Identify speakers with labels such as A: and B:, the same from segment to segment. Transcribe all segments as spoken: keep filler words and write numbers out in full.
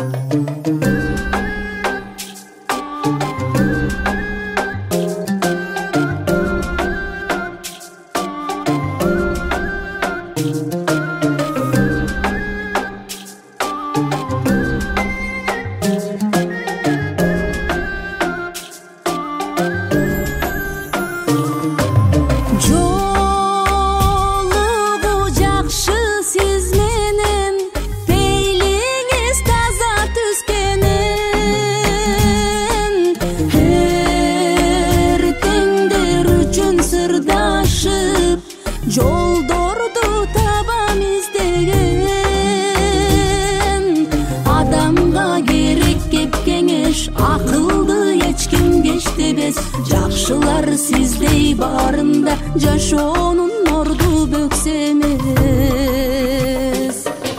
A: Жолдорду табам издеген адамга керек кеп кеңеш, акылды эч ким кечтебес. Жакшылар сиздей барында жашоонун орду бөксө эмес.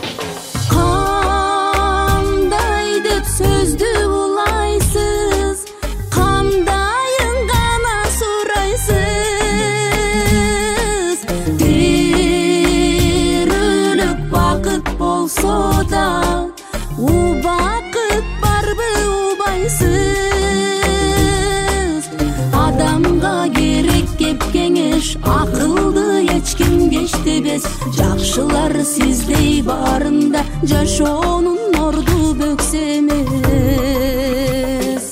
A: Кандай деп сөздү улайсыз, кандайын гана сурайсыз. Терөлүк бакыт болсо да, убакыт барбы убайсыз. Адамга керек кеп кеңеш, акылды эч ким кечтебес. Жакшылар сиздей барында жашоонун орду бөксө эмес.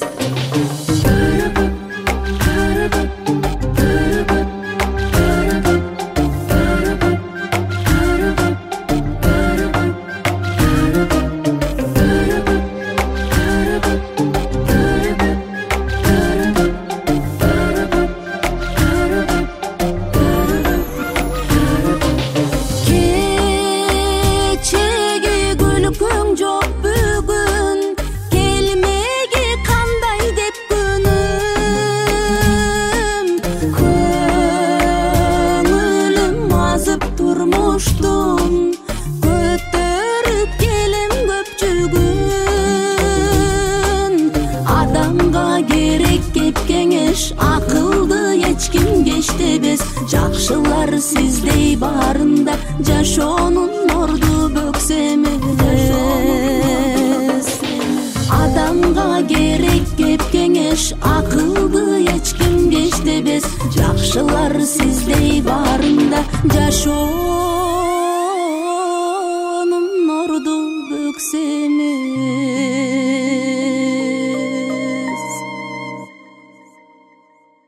A: Көтөрүп келем көпчүгүн, адамга керек кеп кеңеш, акылды эч ким кечтебес. Жакшылар сиздей барында жашоонун орду бөксө эмес. Адамга керек кеп кеңеш, акылды эч ким кечтебес. Жакшылар сиздей барында жашоонун орду бөксө эмес.